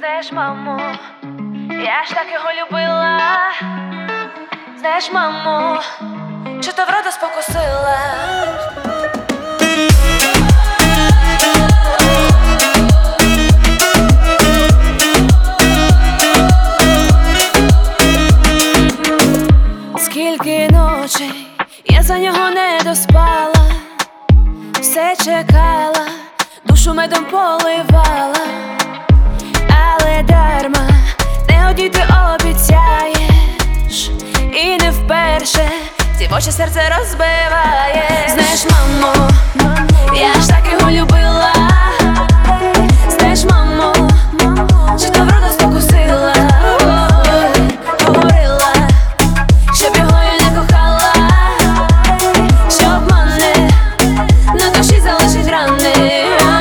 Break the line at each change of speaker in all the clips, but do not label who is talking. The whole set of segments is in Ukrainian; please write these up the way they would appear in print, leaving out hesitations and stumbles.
Знаєш, мамо, я ж так його любила. Знаєш, мамо, чи то врода спокусила. Скільки ночей я за нього не доспала, все чекала, душу медом поливала, але дарма, не одній ти обіцяєш, і не вперше ці очі серце розбиває. Знаєш, мамо, я ж так його любила. Знаєш, мамо, чи то врода спокусила. Говорила, щоб його я не кохала, що обмане, на душі залишить рани.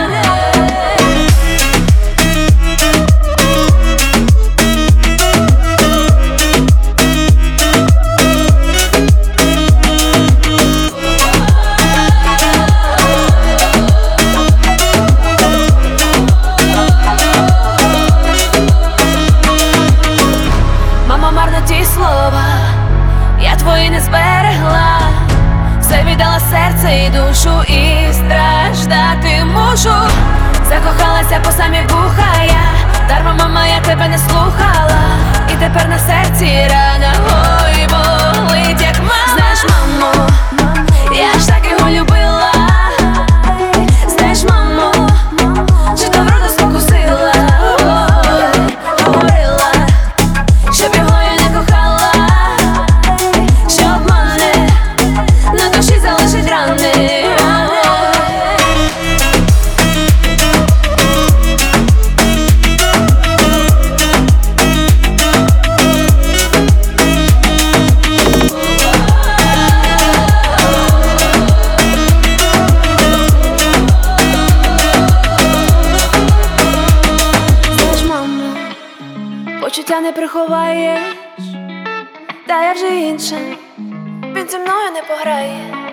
Марно ті слова, я твої не зберегла, все віддала серце і душу, і страждати мушу. Закохалася по самі вуха я, дарма, мама, я тебе не слухала, і тепер на серці рана, ой, болить, як мама. Знаєш, мамо, я ж так його любила. Знаєш, мамо, чи то врода спокусила. Говорила, щоб його залишить рани. Знаєш, мамо, почуття не приховаєш, та я вже інша, він зі мною не пограє.